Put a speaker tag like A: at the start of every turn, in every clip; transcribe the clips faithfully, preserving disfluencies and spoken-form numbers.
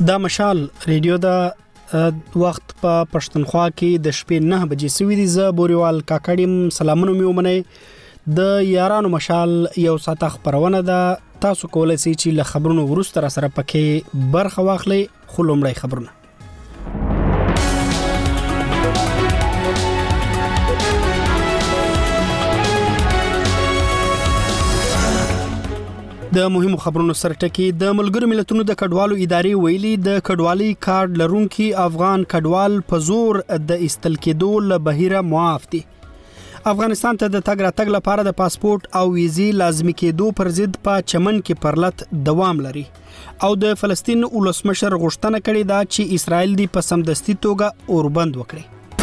A: دا مشال ریډیو دا وخت په پښتونخوا کې د شپې نه بجې سوي دي. زه بوريوال کاکړم سلامونه مې ومنئ. د یارانو مشال یو ساعت خبرونه ده. تاسو کولای شئ چې له خبرونو وروسته را سره پکې برخه واخلئ. خو لومړی خبرونه د مهمو خبرونو سرټکی. د ملګرو ملتونو د کډوالو ادارې ویلي د کډوالي کارت لرونکي افغان کډوال په زور د استل کېدو له بهیره معاف دي. افغانستان ته د تګ راتګ لپاره د پاسپورت او ویزې لازمي کېدو پر ضد په چمن کې پرلط دوام لري او د فلسطین ولسمشر غوښتنه کړې ده چې اسرائیل دی په سمدستي توګه اوربند وکړي.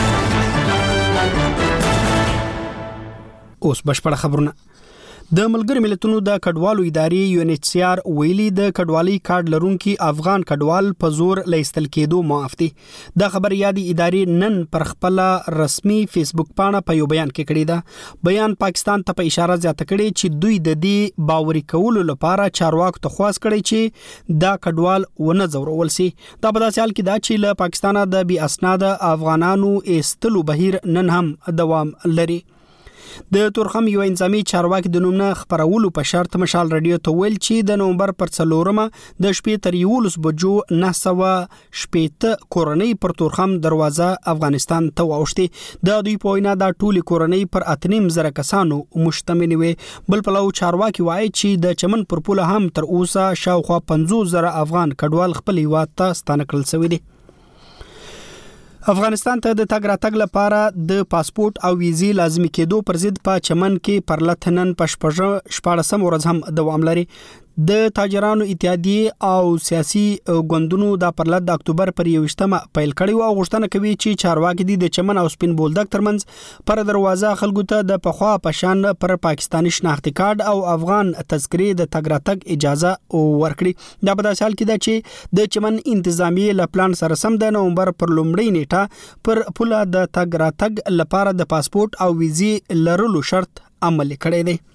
A: اوس بشپړ خبرونه. د ملګرو ملتونو د کډوالو ادارې یو ان ایچ سی آر ویلي د کډوالي کارت لرونکي افغان کډوال په زور لیستل کېدو معاف دي. دا خبر یادي ادارې نن پر خپل رسمي فیسبوک پاڼه په یو بیان کې کړی ده. بیان پاکستان ته په اشاره زیاته کړي چې دوی د دې باوري کولو لپاره چارواکو ته خواست کړي چې دا کډوال ونه ځورول سي. دا په داسې حال کې دا چې له پاکستانه د بي اسناد افغانانو ایستلو بهیر نن هم دوام لري. د تورخم یو انځامي چارواکي د نومنه خبرولو په شرط مشال رادیو ته ویل چې د نومبر پر څلورمه د شپې تر یولس بجو نه سوه شپېته کورنۍ پر تورخم دروازه افغانستان ته واوښتې. د دوی په وینا دا ټولې کورنۍ پر اتنیم زره کسانو مشتمل وي. بل پلو چارواکي وایي چې د چمن پر پوله هم تر اوسه شاوخوا پنځوس زره افغان کډوال خپل هیواد ته ستانه کړل شوي دي. افغانستان ته د تګ راتګ لپاره د پاسپورت او ویزې لازمي کېدو پر ضد په چمن کې پرلط نن په شپاړسم ورځ هم دوام لري. د تاجرانو اتحادیې او سیاسي ګوندونو د پرلط د اکتوبر پر یوویشتمه پیل کړی او غوښتنه کوي چې چارواکي د چمن او سپین بولدک ترمنځ پر دروازه خلکو ته د پخوا پشان پر پاکستاني شناختی کارت او افغان تذکرې د تګ راتګ اجازه ورکړي. دا په داسې حال کې ده چې د چمن انتظامیه له پلان سره سم د نومبر پر لومړۍ نیټه پر پوله د تګ راتګ لپاره د پاسپورت او ویزې لرلو شرط عملي کړی دی.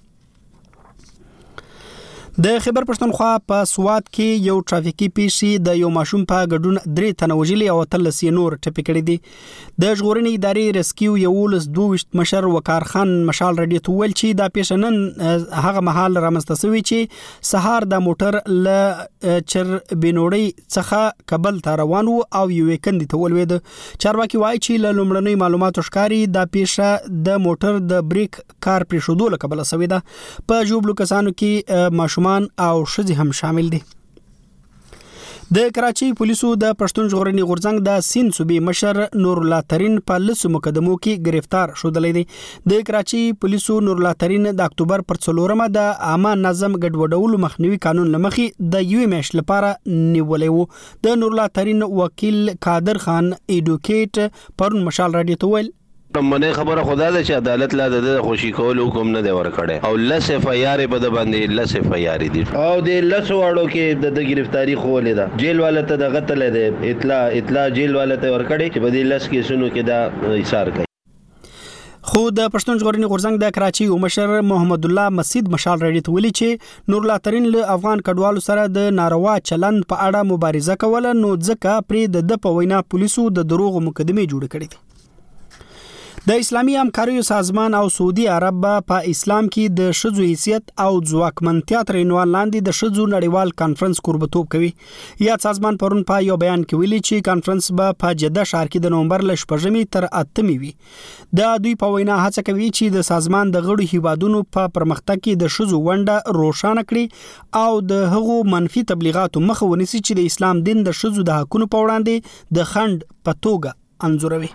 A: د خیبر پښتونخوا په سوات کې یو ټرافیکي پیښه د یو ماشوم په ګډون درې تنه وژلي او تلس نور ټپي کړي دي. د ژغورنې ادارې ریسکیو یولس دوه مشر وقار خان مشال رادیو ته ویل چې دا پیښه نن هغه مهال رامنځته شوې چې سهار د موټر له چر بنوړی څخه کابل ته روان وو او یو وکند ته ولوید. چارواکي وایي چې له لومړنۍ معلوماتو ښکاري دا پیښه د موټر د بریک کار پرېښودو له کبله شوې ده. په ژوبلو کسانو کې ماشوم او شذ هم شامل دي. د کراچي پولیسو د پښتون ژغورنې غورځنګ د سین صوبې مشر نور الله ترين په لسو مقدمو کې گرفتار شودلې دي. د کراچي پولیسو نور الله ترين د اکتوبر پر څلورمه د عامه نظم ګډوډولو مخنیوي قانون لمخې د یو میش لپاره نیولې وو. د نور الله ترين وکیل قادر خان ایډوکیټ پرون مشال رادیو ته ویل
B: منه خبره خدا ده چې عدالت لا د خوشي کول حکم نه دی ورکړی او لس فیارې په د باندې لس فیارې دي او د لس واړو کې د گرفتاری خولې ده. جیل والا ته د غتل ده اطلاع اطلاع جیل والا ته ورکړی چې په دې لس کې سونو کې دا ایثار کوي.
A: خو د پښتون ژغورنې غورځنګ د کراچي او مشر محمد الله مسجد مشال رادیو ته ویلي چې نور الله ترين له افغان کډوالو سره د ناروا چلند په اړه مبارزه کوله نو ځکه پرې د په وینا پولیسو د دروغ مقدمه جوړ کړې دي. د اسلامي همکاریو سازمان او سعودي عرب په اسلام کې د شذو حیثیت او ځواکمنتیا تر عنوان لاندې د شذو نړیوال کانفرنس کوربتوب کوي. یا سازمان پرون په یو بیان کې ویلي چې کانفرنس به په جده ښار کې د نومبر ل شپږمې تر اتمې وي. د دوی په وینا هڅه کوي چې د سازمان د غړو هیوادونو په پرمختګ کې د شذو ونډه روښانه کړي او د هغو منفي تبلیغاتو مخه ونیسي چې د اسلام دین د شذو د حقونو په وړاندې د خنډ په توګه انځوروي.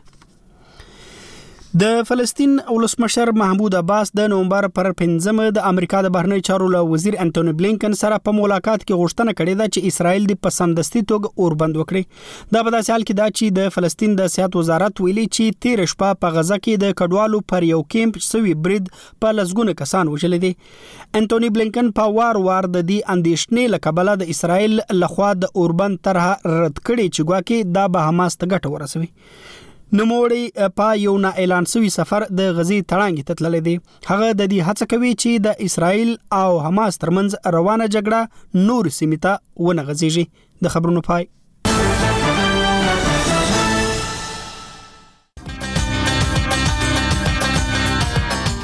A: د فلسطین ولسمشر محمود عباس د نومبر پر پنځمه د امریکا د بهرنی چارو له وزیر انټونی بلینکن سره په ملاقات کې غوښتنه کړې ده چې اسرائیل د پسندستي توګه اوربند وکړي. دا په داسې حال کې ده چې د فلسطین د صحت وزارت ویلي چې تیر شپه په غزه کې د کډوالو پر یو کیمپ سوي برید په لسګونه کسان وژل دي. انټونی بلینکن په وار وار د دې اندېښنې له کبله د اسرائیل لخوا د اوربند طرح رد کړي چې ګواکې دا به حماس ته ګټه ورسوي. نوموړی په یو نه اعلان شوی سفر د غزي تړانګې ته تللی دی. هغه د دې هڅه کوي چې د اسرائیل او حماس ترمنځ روانه جګړه نور سیمې ته ونه غځېږي. د خبرونو پای.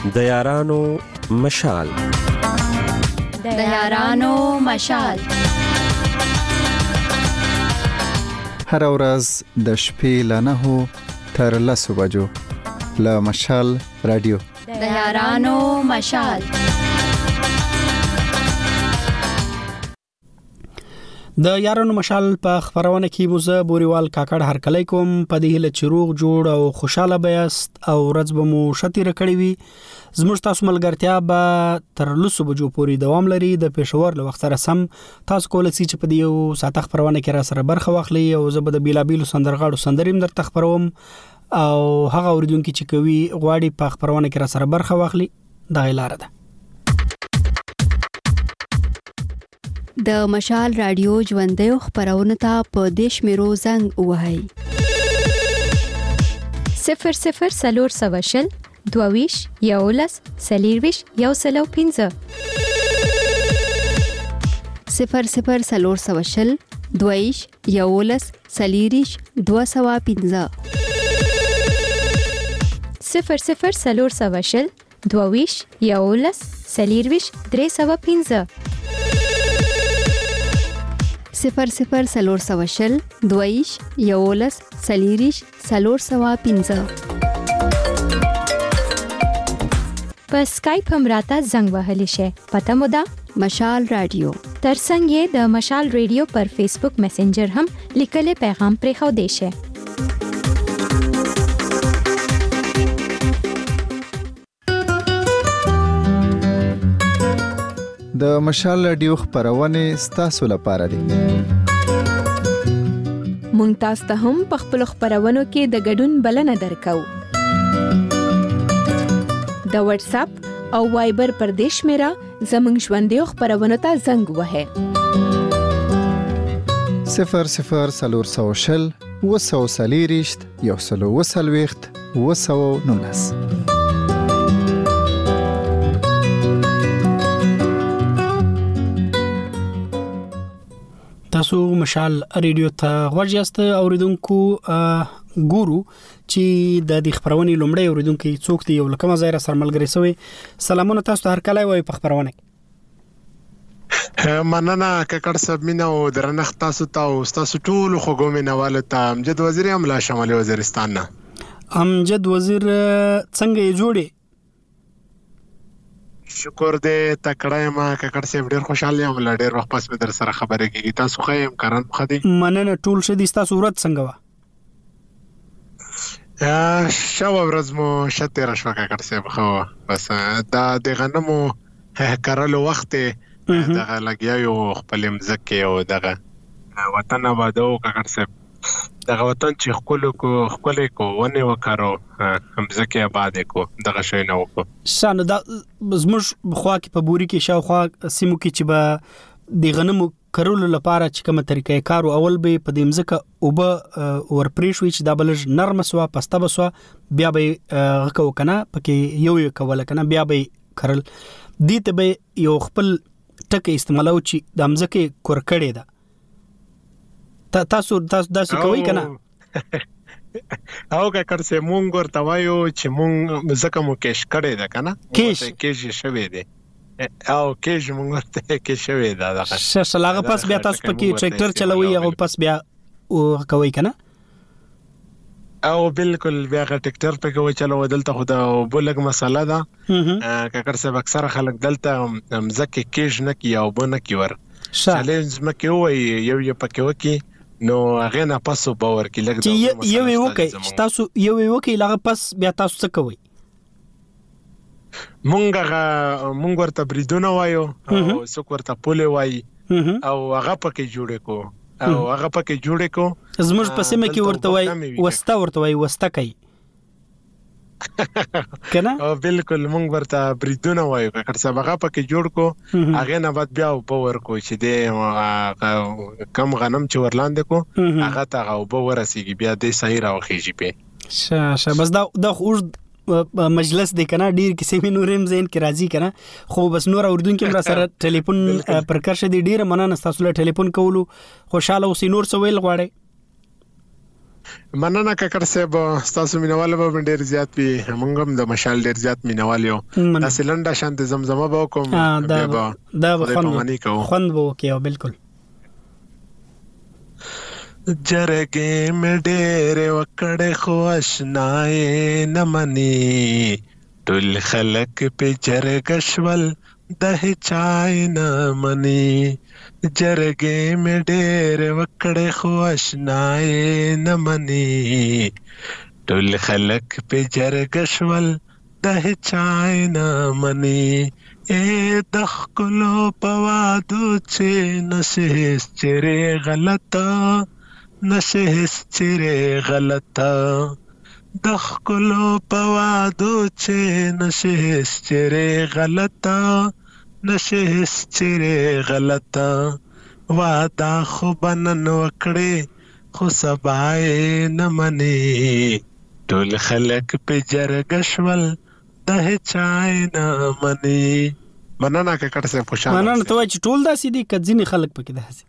C: د یارانو مشال
D: د یارانو مشال
E: هر ورځ د شپې له نهو تر لسو بجو له مشال رادیو
D: د یارانو مشال.
A: د یارانو مشال په خبرونه کې موزه بوريوال کاکړ هر کله کوم په دې له چروغ جوړ او خوشاله بیاست او ورځ به مو شتي رکړی وي. زموږ تاسو ملګرتیا به تر لسو بجو پورې دوام لري. د پېښور له وخت سره سم تاسو کولای شئ چې په دې یو ساعت خبرونه کې را سره برخه واخلئ او زه به د بیلابیلو سندرغاړو سندریم در تخبروم او هغه اوریدونکو چې کوي غواړي په خبرونه کې را سره برخه واخلي دا لاره ده.
F: د مشال رادیو ژوندۍ خبرونه ته په دیش میرو زنګ وهاي
G: صفر صفر سلور سواشل دوویش یولس سلیرویش یو سلو پینزه
F: صفر صفر سلور سواشل دوویش یولس سلیریش دو سوا پینزه
G: صفر صفر سلور سواشل دوویش یولس سلیرویش درې سوا پینزه
F: صفر صفر سلور سواشل دویش یولس سلیریش سلور سوا پینزه.
G: په سکایپ هم راته زنګ وهلی شي. پته مو ده
F: مشال رادیو.
G: ترڅنګ یې د مشال رادیو پر فیسبوک میسنجر هم لیکلي پیغام پرې خو دی شي.
E: د مشال رادیو خبرونه ستاسو لپاره دي.
H: مونږ تاسو ته هم په خپل خبرونو کې د ګډون بلنه درکو. د واتس اپ او وایبر پر دیش میرا زمنګ ژوندۍ خبرونو ته زنګ وهه
E: صفر صفر سلور سوشل وسو سلیریشت یو سلو وسلويخت وسو نونس.
A: تاسو مشال رادیو ته غوړیاست اوریدونکو ګورو چې د دې خبرونه لومړی اوریدونکو څوک دی یو لکه مزایره سرملګری سوی. سلامونه تاسو ته هر کله وای په خبرونه
I: مننه ککړ سب مینه او درنښت تاسو ته او تاسو ټول خو ګومینواله ته امجد وزیر املا شمالي وزیرستان نه
A: امجد وزیر څنګه یې جوړي
I: شکر دې تکړه ما ککړ سیب ډیر خوشاله یم ل ډیر وخت پس به در سره خبرې کیږي. تاسو خو يم کارن خدي
A: مننه ټول شه دي تاسو ورځ څنګه وا
I: شاو ورځ مو شته راشو ککړ سیب خو بس دا د غنمو کارلو وخت دغه لګیاو خپل مزکه او دغه وطن آبادو ککړ سیب دغه وطن چې خپل کو خپل کو ونه وکړو هم ځکه آباد کو دغه شی نه وکړو
A: شانه د زموږ خوا کې په بوري کې شاوخوا سیمو کې چې به د غنمو کرولو لپاره چې کومه طریقې کارو اول به په دې مزکه او به ور پریښوي چې دا بلج نرم سوا پسته بسوا بیا به غکو کنه پکې یو یو کول کنه بیا به کرل دي ته به یو خپل ټکه استعمالو چې د مزکه کورکړې ده تاسو تاسو داسې کوي کنه
I: او که کړه مونږ ورته وایو چې مونږ زکه مو کېش کړي ده کنه
A: کېش
I: کېش شوی دی او کېش مونږ ورته کېش شوی ده دغه
A: شلاغه پس بیا تاسو پکې ټریکټر چلوي او پس بیا او کوي کنه
I: او بالکل بیا ټریکټر پکې و چلو دلته خو دا بلګ مساله ده که کړه اکثر خلک دلته مزکه کېش نه کی او بونه کی ور چیلنج مکه وای یو یو پکې وکی نو هغه نه پاسو باور کې لګ
A: دا یو یو وکي تاسو یو یو وکي لغه پس بیا تاسو څه کوي
I: مونږه مونږ ورته بریدونه وایو او څوک ورته پوله وای او هغه پکې جوړه کو او هغه پکې جوړه کو
A: زموږ په سیمه کې ورته وای وستا ورته وای وستا کوي کنه
I: او بالکل مونږ ورته بریدونه وایو کړه سبغه پکې جوړ کو هغه نه بعد بیا باور کو چې دې کم غنم چې ورلاندې کو هغه ته او باور رسیږي بیا دې صحیح راوخیږي په
A: شه بس دا د خوږ مجلس دی کنه ډیر کیسې مې نورم زین کې راځي کنه خو بس نور اوردونکو را سره ټلیفون پر کرشه دی ډیر مننه تاسو له ټلیفون کولو خوشاله اوسې نور څه ویل غواړي
I: مننه کاکړ صاحب، تاسو مینوال به ډیر زیات وي، موږ هم د مشال ډیر زیات مینوال یو. تاسو لنډه شانت زمزمه به وکم
A: دا دا خوند خوند به وکي. بالکل.
I: جرګې مې ډېر وکړې خو آشنای نه مني، ټول خلک په جرګه شول د هچای نه مني. جرګې مې ډېر وکړې خو آشنای نه مني، ټول خلک په جرګه شول د هچای نه مني. اے د ښکلو په وادو چې نشي هېڅ چیرې غلطه، نشي هېڅ چیرې غلطه، د ښکلو په وادو چې نشي هېڅ چیرې غلطه، نشي هېڅ چیرې غلطه. واده خو به نن وکړې خو سبا یې نه منې، ټول خلک په جرګه شول د هچای نه منې. مننه کاکړ صاحب، خوشاله.
A: مننه. ته وایې چې ټول داسې دي که ځینې خلک پکې داسې؟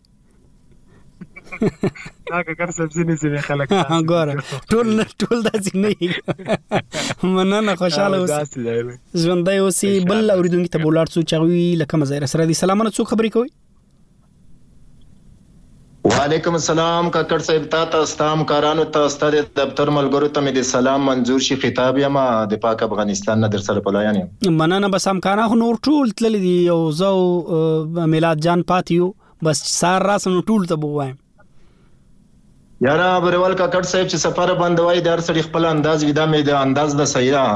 I: دا کاکړ صاحب ځینې ځینې خلک
A: ګوره ټول نه ټول داسې نه وي. مننه، خوشاله اوسې، ژوندی اوسې. بل اورېدونکي ته به ولاړ څو چې هغوی له کومه ځایه راسره دي. سلامونه، څوک خبرې کوئ؟
J: وعلیکم السلام کاکړ صاحب، تا ته ستا همکارانو ته ستا د دفتر ملګرو ته مې د سلام منظور شي خطاب یم، د پاک افغانستان نه در سره پلایان یم.
A: مننه. بس همکاران خو نور ټول تللي دي، یو زه او میلاد جان پاتې یو، بس سهار راسه نو ټول ته به ووایم.
J: یاره بریوال کاکړ صاحب چې سفر بندوي د هر سړي خپل انداز وي، دا مې د انداز د صحیح ده.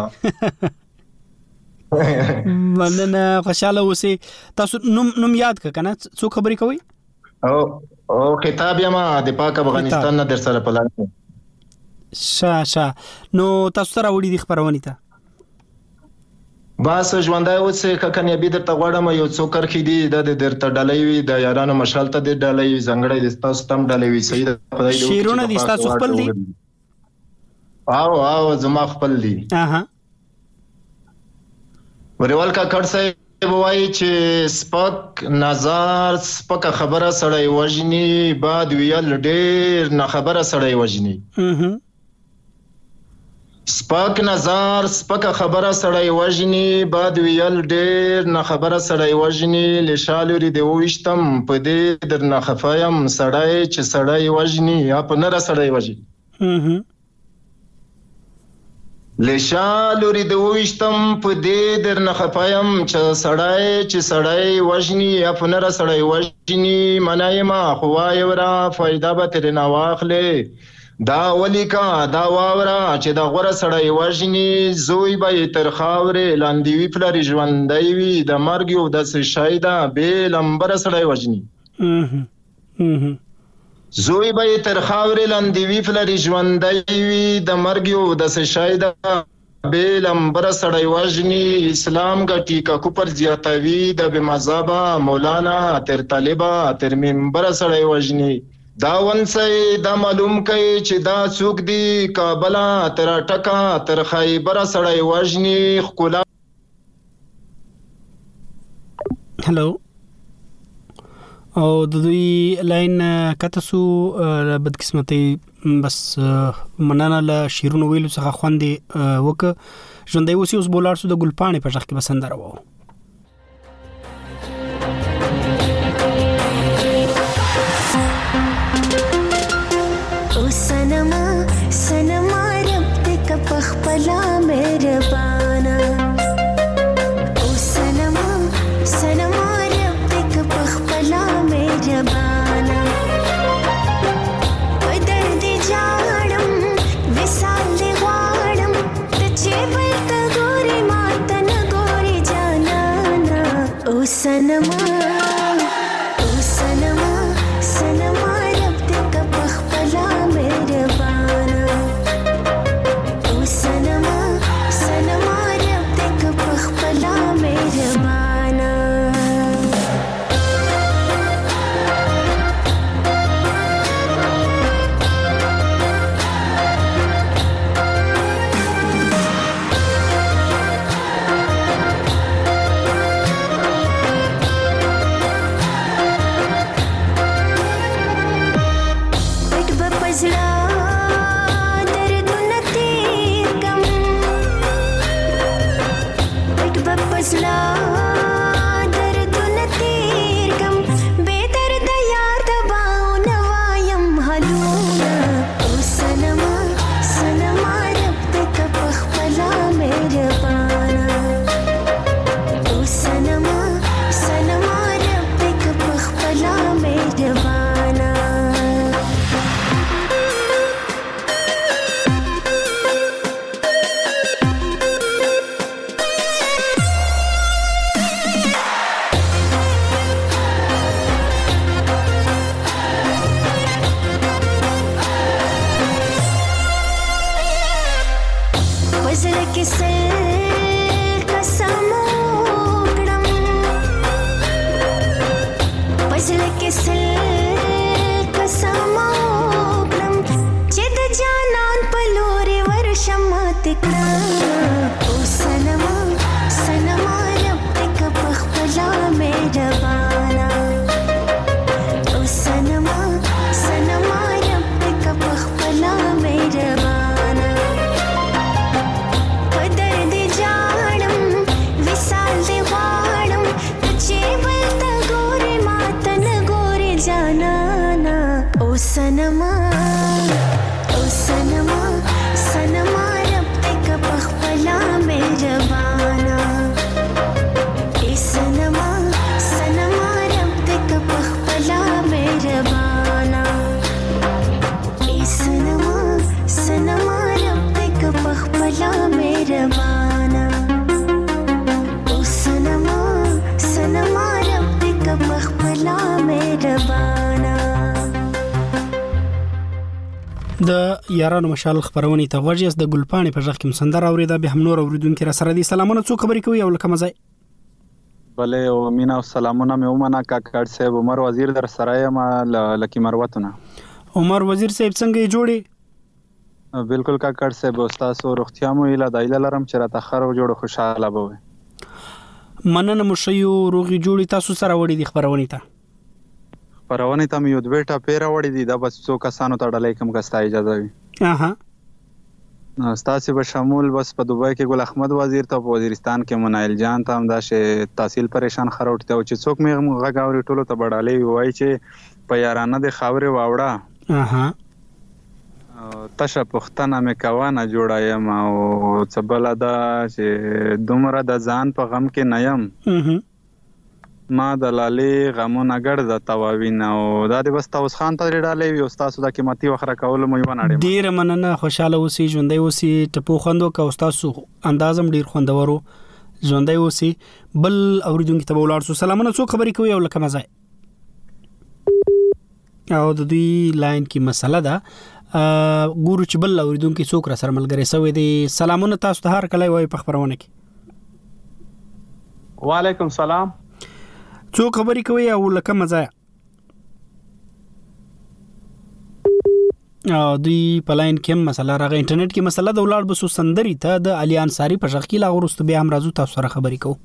A: مننه، خوشاله اوسې. تاسو نوم نوم یاد کړه کنه، څوک خبرې کوي؟
J: او او خطاب یم د پاک افغانستان نه در سره پلان.
A: شا شا نو تاسو سره وړي دي خبرونه ته
J: بس ژوندای اوسې ککنه بي درته غواړم یو څو کرخې دي د درته ډالۍ وي د یارانو مشال ته د ډالۍ زنګړې د تاسو تم ډالۍ وي. صحیح ده.
A: شیرونه دي تاسو خپل دي؟
J: او او زما خپل دي.
A: اها
J: ورول کا کړ صاحب وایي چې سپک نظر سپک خبره سړی وژني، بعد ویل ډېر نه خبره سړی وژني. سپک نظر سپک خبره سړی وژني، بعد ویل ډېر نه خبره سړی وژني. لشالوري دی وشتم په دې در نه خفایم، سړی چې سړی وژني یا په نره سړی وژني. لشالوري د وشتم په دې در نه خفایم، چې سړی چې سړی وژني یا په نره سړی وژني. منای ما خو وایې ورا فایده به ترې نه واخلې، دا ولیکه دا واوره چې د غوره سړی وژني. زوی به یې تر خاورې لاندې وي، پلار یې ژوندی وي، د مرګ یو داسې شی ده بې لمبره سړی وژني. زوی به یې تر خاورې لاندې وي، پلار یې ژوندی وي، د مرګ یو داسې شی ده بې لمبره سړی وژني. اسلام ګټي که کفر زیاتوي، د بې مذهبه مولانا تر طالبه تر منبره سړی وژني. دا ونسئ دا معلوم کئ چې دا څوک دي، کابله تر ټکه تر خیبره سړی وژني. ښکلا
A: هلو او د دوی لاین کته سو بدقسمتي، بس مننه له شیرونو ویلو څخه خوندې وک ژوندۍ اوسې. اوس بولار سو د ګلپاڼې په ځخ کې بسندره وو.
K: सनमा सनमा रब तक पखपला मेहरबाना, ओ सनमा सनमा रब तक पखपला मेहरबाना. बदल दे जाड़म विसाल दे वाड़म, तचे बलत गोरी मातन गोरी जाना ना. ओ सनमा ओ सनमा सनमा रब तक पखपला मेहरबाना, ओ सनमा सनमा रब तक पखपला मेहरबाना.
A: یارانو مشال خبرونه ته غوږی د ګلپاڼې په ځخ کې مسندر اوریدا به هم نور اوریدونکو را سره دي. سلامونه، څو خبرې کوي او لکه مزه
L: بله او مینا او سلامونه مې ومنه کاکړ صاحب. عمر وزیر در سره یم لکی مروتونه.
A: عمر وزیر صاحب څنګه جوړي؟
L: بالکل کاکړ صاحب، استاد سو روغتیا مو اله دایله لرم چې را تخر او جوړ خوشاله بوي.
A: مننه مو شیو روغي جوړي. تاسو سره وړي دي خبرونه ته
L: خبرونه ته مې یو دوه پیرا وړي دي دا بس څو کسانو ته ډلې کوم کستا اجازه وي.
A: اها
L: استاد به شمول بس په دوبای کې ګل احمد وزیر ته په وزیرستان کې منایل جان ته هم دا شی تحصیل پریشان خروټ ته او چې څوک مې غاګاوري ټولو ته بډالې وای چې په یارانه د خاورې واوړه
A: اها
L: تشه پختنه مې کوانه جوړایم او څبل دا چې دومره د ځان په غم کې نیم
A: اها
L: ما د لالي غمونه ګړ د تواوین او دا د بس تاسو خان ته ډالې وي استاد د قیمتي وخره کول مو یو نه
A: ډیر مننه. خوشاله اوسئ، ژوندۍ اوسئ، ټپو خوندو کا استاد سو اندازم ډیر خوندورو، ژوندۍ اوسئ. بل اوریدونکو ته ولاړ سو. سلامونه، څو خبرې کوي او لکه مزه او د دوی لاین کې مسله ده ګورو چې بل اوریدونکو څوک را سره ملګری سوی دی. سلامونه، تاسو ته هر کله وای په خبرونه کې.
M: وعلیکم سلام،
A: څو خبرې کوي او لکه مزه او دوی په لاین کې مسله راغی انټرنیټ کې مسله د ولړ بسو سندري ته د علي انصاری په ځخ کې لا ورست بیا هم راځو تاسو سره خبرې کوو.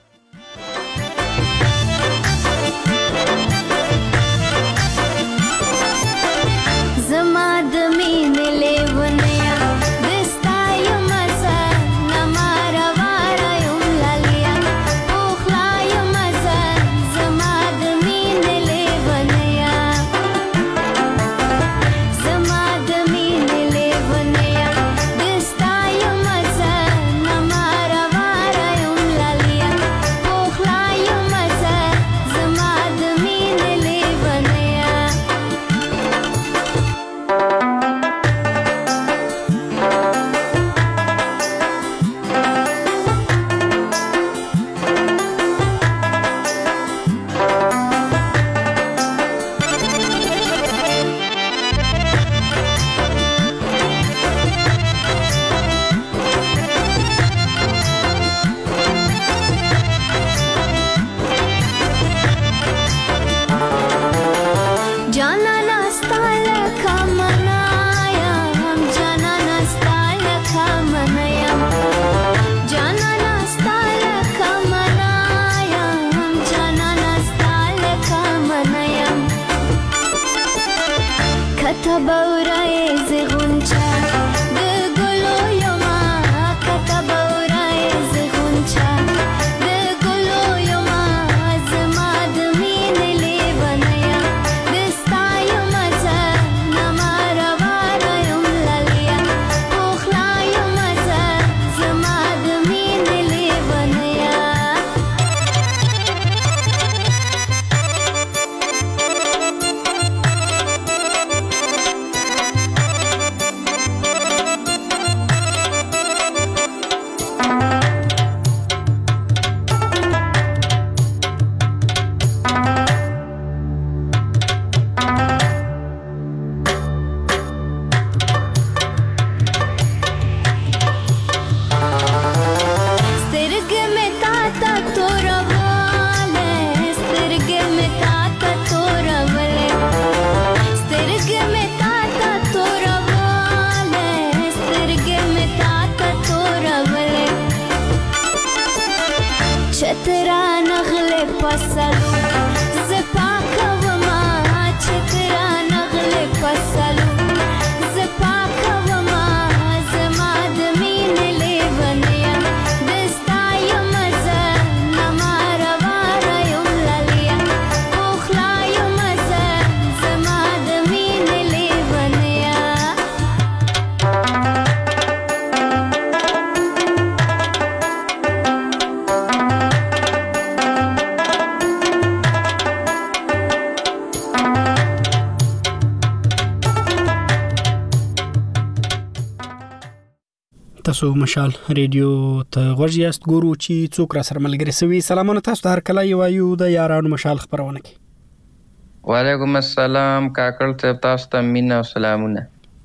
A: تاسو مشال ریډیو ته غوږیاست ګورو چې څوک را سره ملګری سوي. سلامونه تاسو ته هر کله یو یو د یارانو مشال خبرونه کی.
N: وعلیکم السلام کاکړ ته تاسو ته مینا او سلامونه.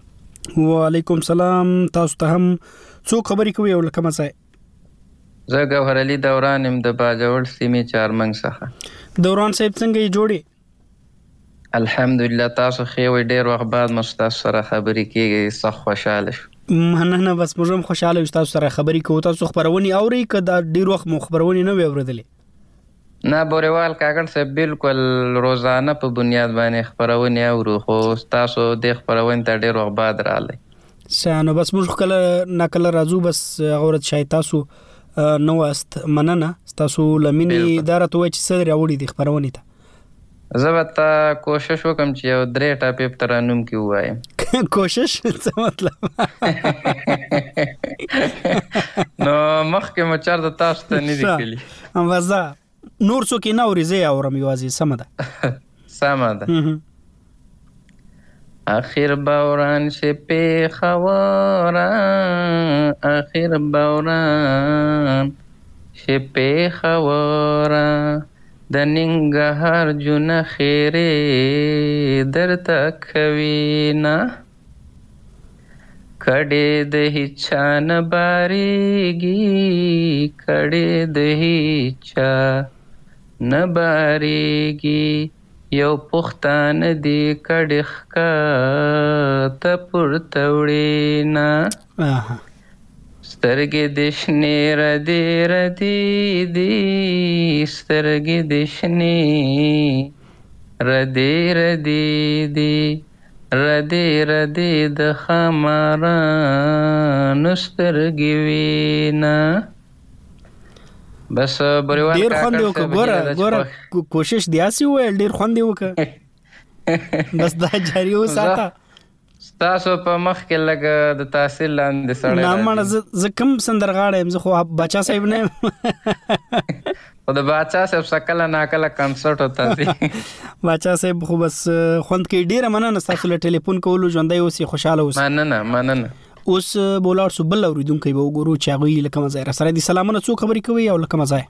A: وعلیکم سلام. تاسو ته هم څو خبرې کوي او لکه مزه
M: زه ګوهر علي دوران يم د باجوړ سیمې چارمنګ څخه.
A: دوران صاحب څنګه یې جوړې؟
M: الحمدلله تاسو ښه وي. ډېر وخت بعد مو تاسو سره خبرې کېږي. سخت خوشحاله شو.
A: مننه. بس موږ هم خوشحاله یو تاسو سره خبرې کوو. تاسو خبرونه اورئ که دا ډېر وخت مو خبرونه نه وي اورېدلې؟
M: نه بوریوال کاکړ صاحب بالکل روزانه په بنیاد باندې خبرونه اورو خو تاسو د خبرونه ته ډېر وخت بعد راغلی.
A: شانو بس موږ کله نه کله راځو. بس غوړت شای تاسو نو است مننه. تاسو لمنې دارته وای چې سره راوړي د خبرونه ته.
M: زه به تا کوشش وکم چې یو درې ټاپې په ترانوم کې وایم.
A: کوشش څه مطلب؟
M: نو مخکې مو چارته تاسو ته نه دی کلی.
A: اموازه نور څوک نه اوري زه اورم یوازې سم ده.
M: سم ده. اخر باوران شپې خوارا اخر باوران شپې خوارا د ننګهار جونه خیرې درته کوي نه کډې د هیچا نه بارېږي کډې د هیچا نه بارېږي یو پښتانه دې کډې ښکته پورته وړې نه سترګې د شنې ردې ردې دي سترګې د شنې ردې ردې دي ردې ردې د خمارانو سترګې وي نه. بس بریوال
A: ډېر خوند یې وکړه. ګوره ګوره کوشش دیاسې وویل ډېر خوند یې وکړه. بس دا جاري وساته.
M: تاسو په مخ کې لګ د تحصیل لاندې سړی
A: نه مړه زه کوم سندرغاړی یم. زه خو بچا صاحب نه یم.
M: خو د بچا صاحب سکله ناکله کنسرټ ہوتا دی.
A: بچا صاحب خو بس خوند کې ډېره مننه. تاسو له ټلیفون کولو ژوندی اوسئ خوشحاله اوسئ.
M: مننه مننه.
A: اوس بولاړ سو بل اوریدونکي به وګورو چې هغوی لکه مزه را سره دي. سلامونه څو خبرې کوي او لکه مزه؟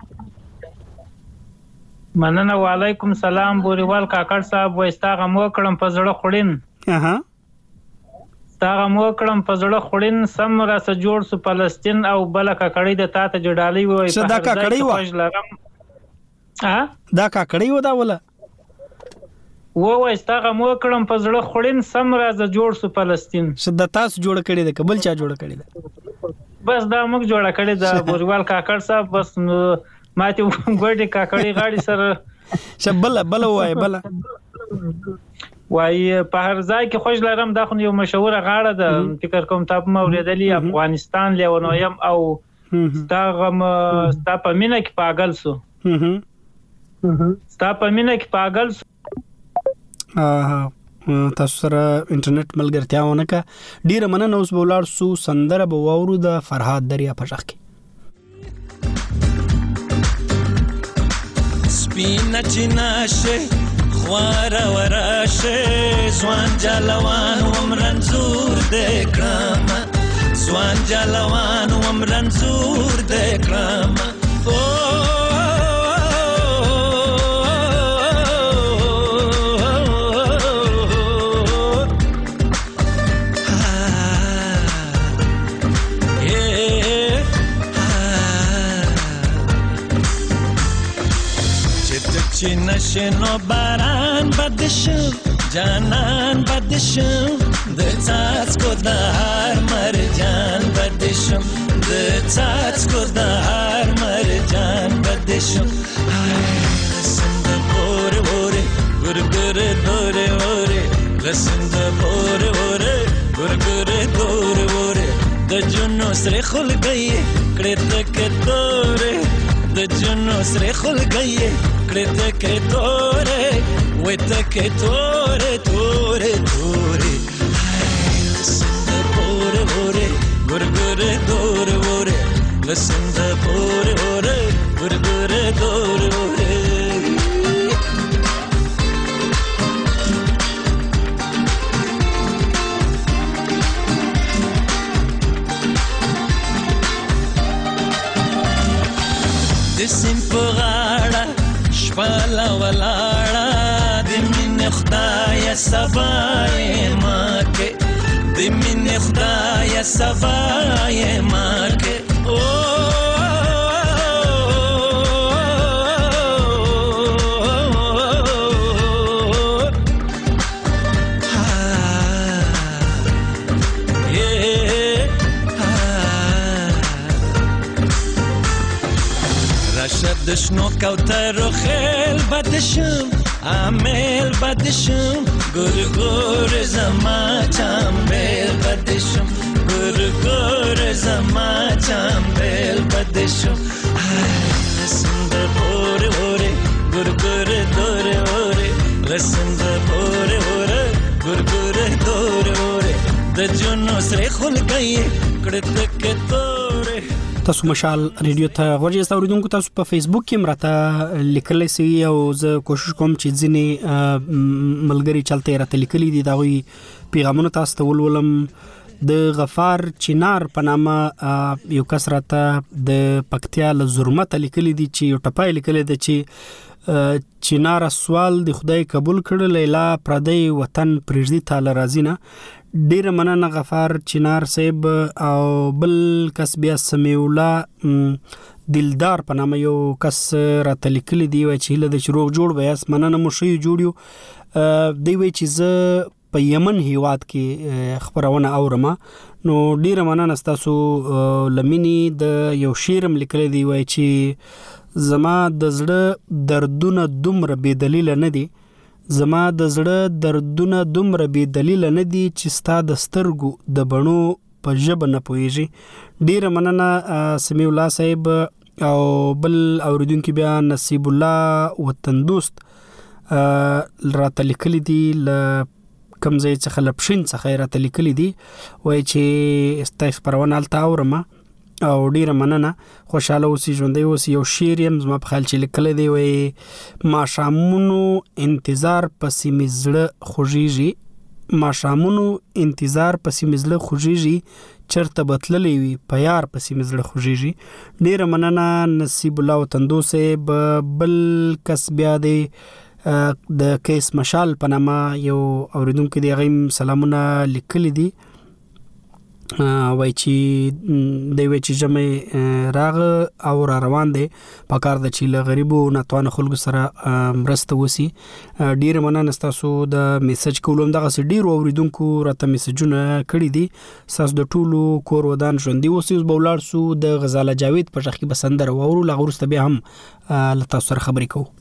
N: مننه. وعلیکم سلام بوریوال کاکړ صاحب. وایستا غمو کړم په زړه خورین
A: اها
N: تا غمو کړم په زړه خورین سم را سره جوړ سو فلسطین او بل کاکړی د تا ته جوړالي وای.
A: صدا کاکړی و ها دا کاکړی و دا ولا و
N: وایستا غمو کړم په زړه خورین سم را سره جوړ سو فلسطین.
A: صدا تاسو جوړ کړی د قبل چا جوړ کړی دا؟
N: بس دا موږ جوړ کړی دا بوریوال کاکړ صاحب. بس ماته ګوډي کاکړی غاړي سره
A: شبل بل وای بل
N: وای په هر ځای کې خوش لرم. دا خو یو مشهور غاړه ده. فکر کوم تاسو مو اوریدلی افغانستان لیونویم او ستا غم ستا په مینا کې پاگل سو ستا په مینا کې پاگل سو.
A: تاسو سره انټرنیټ ملګرتیا ونه کا ډیره مننه. اوس بولار سو سندره به واورو د فرهاد دریا په ځخ کې.
O: سپینا چیناشه خوارا وراشه زوان جلوان ومرنزور دکراما زوان جلوان ومرنزور دکراما چی نشنو باران بدشم جانان بدشم د څاڅکو د هر مرجان بدشم د څاڅکو د هر مرجان بدشم لسن د پور وره ګر ګر دور وره لسن د پور وره ګر ګر دور وره د جنو سره خلګي کړه تک دوره د جنو سره خلګي کړه تک دوره وې تک دوره دوره دوره لسن د پور وره ګر ګر دور وره لسن د پور وره ګر ګر دور وره دسم پغاړه شپاله ولاړه د مين خدای سبا ما کې د د مینې خدای سبا ما کې او د شنو کوترو خیل بدشم عامل بدشم ګور ګور زما چامبل بدشم ګور ګور زما چامبل بدشم لسند بور اور ګور ګور دور اور لسند بور اور ګور ګور دور اور د جنو سره خل گئی کړه تک تور
A: تاسو مشال ریډیو ته ورځي اوریدونکو تاسو په فیسبوک کې مرته لیکل سي او زه کوشش کوم چې ځینې ملګری چلته راته لیکلي دي دا وی پیغامونه تاسو ته ولولم د غفار چینار په نامه یو کس راته د پکتیا له زرمت لیکلي دي چې یو ټپای لیکلي دي چې چینار سوال د خدای قبول کړل لیلا پردی وطن پرېږدي تعالی راضی نه ډیر مننه غفار چینار صاحب او بل کس بیا سمیولا دلدار په نامه یو کس راته لیکلی دی چې له د شروع جوړ بیاس مننه مو شي جوړیو دی وی چې ز په یمن هیواد کې خبرونه اورم نو ډیر مننه تاسو لمنی د یو شیرم لیکلی دی وای چې زما د زړه دردونه دومره بې دلیل نه دي زما د زړه دردونه دومره بې دلیل نه دي چې ستا د سترګو د بڼو په ژبه نه پوهیږي ډیره مننه سمیع الله صاحب او بل اوریدونکو بیا نصیب الله وطن دوست راته لیکلي دي ل کم ځای څخه لپشین څخه راته لیکلي دي وای چې ستا خبرونه الته اورم او ډیره مننه خوشاله اوسې ژوندۍ اوسې یو شعر یم زما په خیال چې لیکلی دی وایي ماښامونو انتظار پسې مې زړه خوږیږي ماښامونو انتظار پسې مې زړه خوږیږي چېرته به تللی وي په یار پسې مې زړه خوږیږي ډیره مننه نصیب الله وطندو صاحب بل کس بیا دی د کیس مشال په نامه یو اوریدونکو دی هغه سلامونه لیکلي دي وای چې دی وی چې جمع راغ او را روان دی په کار د چې له غریبو ناتوان خلکو سره مرسته وسی ډیر مننه تاسو د میسج کولم دغه ډیر اوریدونکو راته میسجونه کړی دي تاسو د ټولو کور ودان ژوندۍ اوسئ بولار سو د غزاله جاوید په شخصي بسندر او ورو لغورسته به هم له تاسو سره خبرې کوو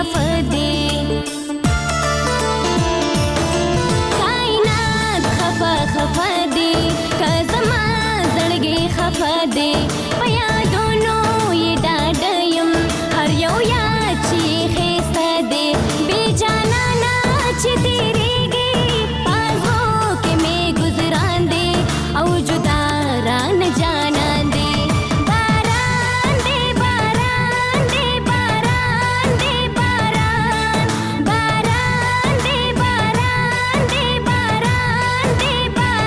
K: خفه دی کائنات خفه خفه دی که زما زړګی خفه دی په یادونو یې ډاډه یم هر یو یاد چې ښایسته دی بې جانانه چې تېرېږي پازو کې مې ګزران دی او جدا رانه جانان دی باران دی باران دی باران دی باران باران دی باران دی باران دی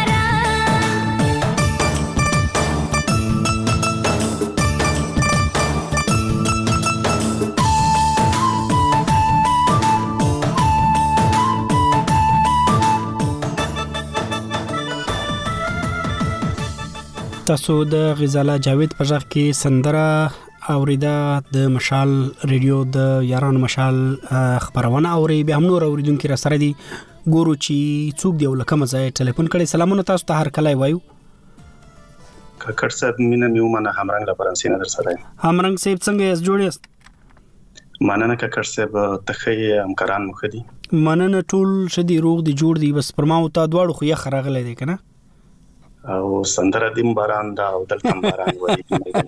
A: تاسو د غزاله جاوید په ځخ کې سندره اوریدا د مشال ریډیو د یارانو مشال خبرونه اوري به هم نور اوریدونکو را سره دي ګورو چې څوک دی ولکه مزه ټلیفون کړي سلامونه تاسو ته هر کله وایو
P: ککړ صاحب مینه میومنه همرنګ لا فرانسې نه در سره
A: همرنګ صاحب څنګه یې جوړیست
P: مننه ککړ صاحب تخې همکاران مخدي
A: مننه ټول شدي روغ دي جوړ دي بس پرما او تا دواړو خو یې خراغله دي کنه
P: او سندره دیم باران دا او دلته باران وایي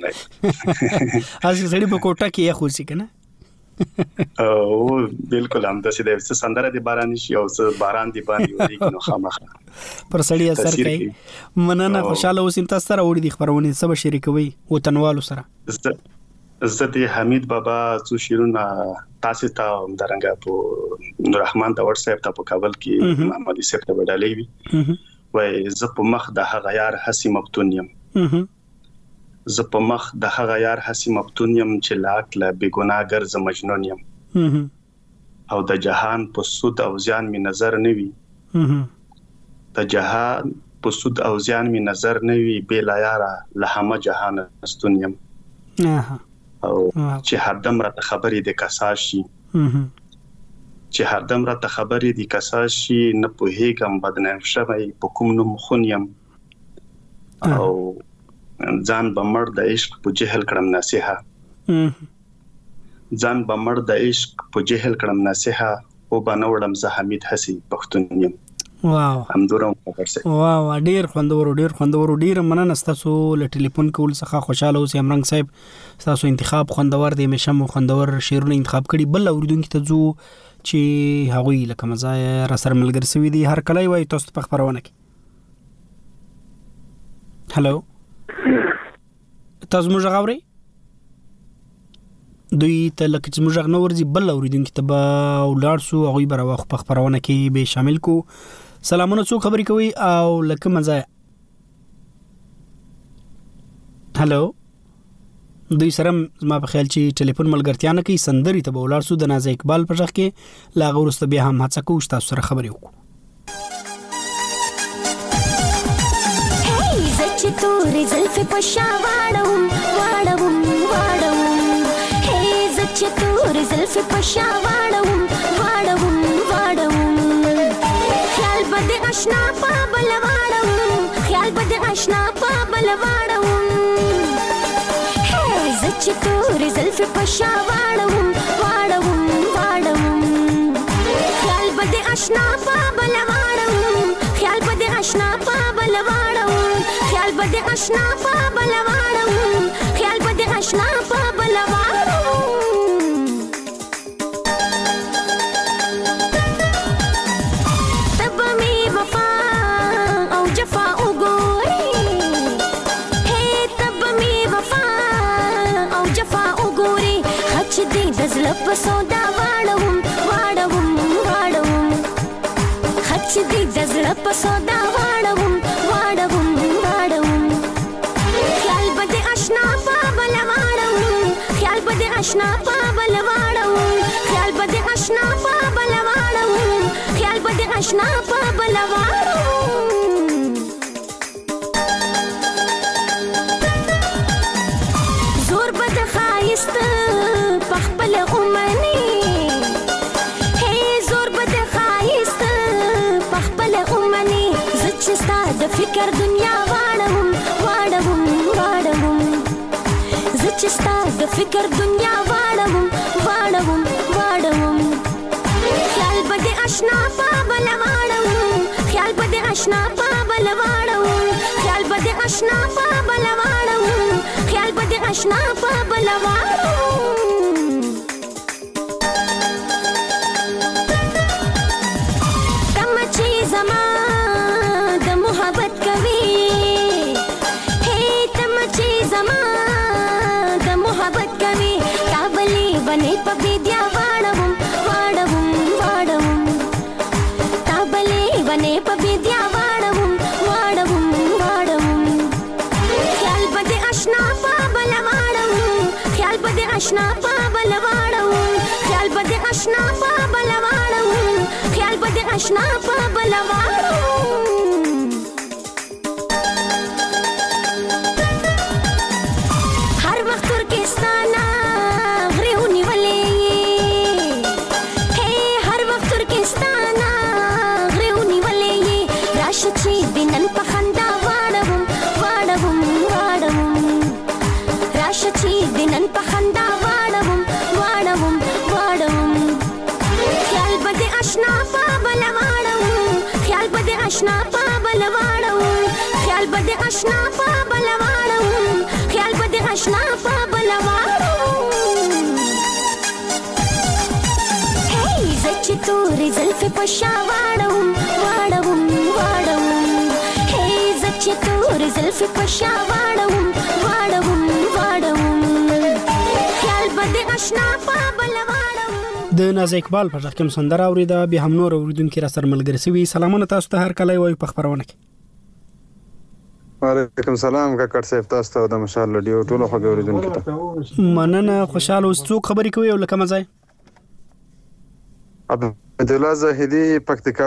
A: اسی سړي په کوټه کې یې خوشي کنه
P: او بالکل هم د سې سندره دی باران شي او باران دی باندې وایي نو خامخه
A: پر سړي اثر کوي مننه خوشاله اوسئ تاسو سره وړي دي خبرونه سبا شریکوي وطنوالو سره
P: عزت حمید بابا څو شیرونه تاسو ته درنګا په نور رحمان دا واتس اپ ته په کابل کې محمد یوسف ته وډالې وي وای زه په مخ د هغه یار حسی مفتون یم زه په مخ د هغه یار حسی مفتون یم چې لاک لا بیګناګر ز مجنون یم او د جهان په سود او زیان می نظر نوي د جهان په سود او زیان می نظر نوي بلا یارا لهمه جهان استون یم او چې هردم را خبرې د کساشي چې هردم را خبرې د کساشي نه په هیګم بدنام شوی په کوم نو مخونیم او ځان بمړ د عشق په جهل کړم نصيحه ځان بمړ د عشق په جهل کړم نصيحه او بنوړم زه حمید حسی پښتون یم
A: واو
P: هم دورم خبرسه
A: واو ډیر خوندور ډیر خوندور ډیر مننه تاسو له ټلیفون کول څخه خوشاله اوسئ امرنګ صاحب تاسو انتخاب خوندور دی مشم خوندور شیرونه انتخاب کړي بل اوریدونکو ته زو چې هغوی لکه مزای را سره ملګر سوي دي هر کله وای تاسو په خبرونه کې هالو تاسو موږ غوړی دوی ته لکه چې موږ غنور دي بل اوریدونکو ته به ولار سو هغوی بر واخ په خبرونه کې به شامل کو سلامونه څو خبرې کوي او لکه مزای هالو دوی سره ما په خیال چې ټلیفون ملګرتیا نه کوي سندري ته بولار سو د ناز اقبال په ځخ کې لا غورسته به هم هڅه کوو تاسو سره خبرې وکړو
K: هی زچ تور زلف پشا واړم واړم واړم هی زچ تور زلف پشا واړم واړم واړم خیال بد آشنا په بل واړم خیال بد آشنا په بل واړم زچ تور زلف پشا واړم واړم واړم خیال بد آشنا په بل واړم خیال بد آشنا په بل واړم خیال بد آشنا په بل واړم خیال بد آشنا په بل واړم تب می وفا او جفا وګوري هي تب می وفا جفا وګوري خچ دې د زړه په سودا واړم واړم واړم خچ دې د زړه په سودا واړم واړم واړم خیال بد آشنا په بل واړم خیال بد آشنا په بل واړم خیال بد آشنا په بل واړم خیال بد آشنا په بل واړم پخپل اومني هي زور بد خایست پخپل اومني زچ ستا د فکر دنیا واړم واړم واړم زچ ستا د فکر دنیا واړم واړم واړم آشنا په بلواړو خیال به د آشنا په بلواړو خیال به د آشنا په بلواړو خیال به د آشنا په بلواړو کم چې زما د محبت کوي هي تم چې زما د محبت کوي کابلی بنې په بيدیا واړم واړم واړم کابلی بنې په بيدیا واړم واړم واړم خیال به د آشنا په بلواړم خیال به د آشنا په بلواړم خیال به د آشنا په بلواړم خیال به د آشنا په بلواړم هر وخت ترکستانا غریونی ولې هي هر وخت ترکستانا غریونی ولې راشه چې دنن په خندا واړم واړم واړم راشه چې دنن په خندا واړم واړم واړم خیال به د آشنا په بلواړم خیال به د آشنا په بلواړم خیال به د آشنا په بلواړم خیال به د آشنا په بلواړم هی زچ تورې زلفې په شا واړم واړم واړم هی زچ تورې زلفې په شا واړم واړم واړم خیال به د آشنا په بلواړم
A: د ناز اقبال په ځکه کوم سندره اوریده به هم نور اوریدونکو را سره ملګری سوي سلامونه تاسو ته هر کله وای په خبرونه کې
L: وعلیکم سلام کاکړ صاحب تاسو ته د مشال لډیو ټولو خو اوریدونکو ته
A: مننه خوشاله اوس څوک خبرې کوي او لکه مزای
L: عبد الله زاهدی پکتیکا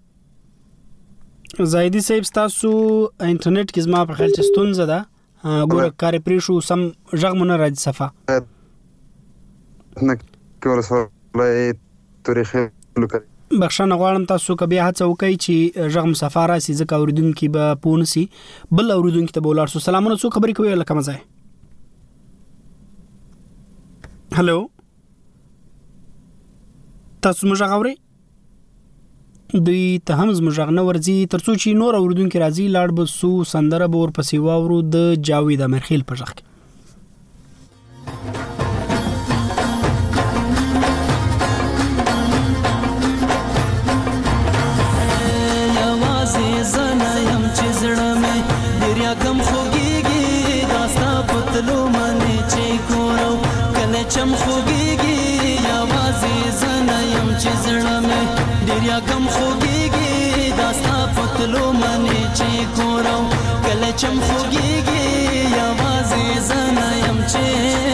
A: زاهدی صاحب تاسو انټرنیټ کې زما په خیال چې ستونزه ده ګوره کار پرې شو سم ژغ مونږ راځي صفه
L: نه کول سره تاریخ لوکړي
A: بخښنه غواړم تاسو که بیا هڅه وکړئ چې ژغ مسافر راسي ځکه اوریدونکو به پونسي بل اوریدونکو ته بولار سو سلامونه څو خبرې کوي لکه مزه هالو تاسو موږ غوړې دوی ته هم زموږ نه ورځي ترڅو چې نور اوریدونکو راځي لاړ بسو سندره بور پسې واورو د جاوید امرخیل په ژغ
O: کم خوږیږي داستا پتلو منې چې کورو کله چم خوږیږي یوازې زنه يم چې زړه مې ډېر کم خوږیږي داستا پتلو منې چې کورو کله چم خوږیږي یوازې زنه يم چې